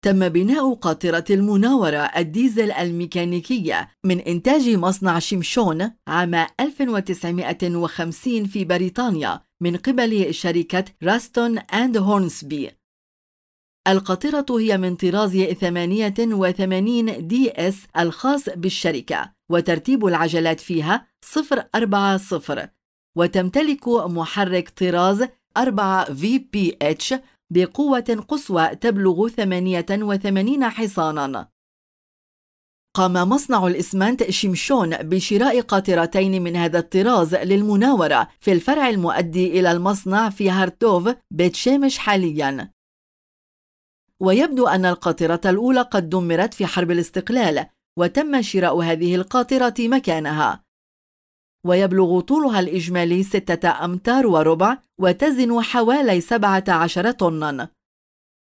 تم بناء قاطرة المناورة الديزل الميكانيكية من إنتاج مصنع شمشون عام 1950 في بريطانيا من قبل شركة راستون أند هورنسبي. القاطرة هي من طراز 88 دي اس الخاص بالشركة، وترتيب العجلات فيها 040، وتمتلك محرك طراز 4 VPH بقوة قصوى تبلغ 88 حصاناً. قام مصنع الإسمنت شمشون بشراء قاطرتين من هذا الطراز للمناورة في الفرع المؤدي إلى المصنع في هارتوف بيت شامش حالياً. ويبدو أن القاطرة الأولى قد دمرت في حرب الاستقلال، وتم شراء هذه القاطرة مكانها. ويبلغ طولها الإجمالي 6 أمتار وربع، وتزن حوالي 17 طناً.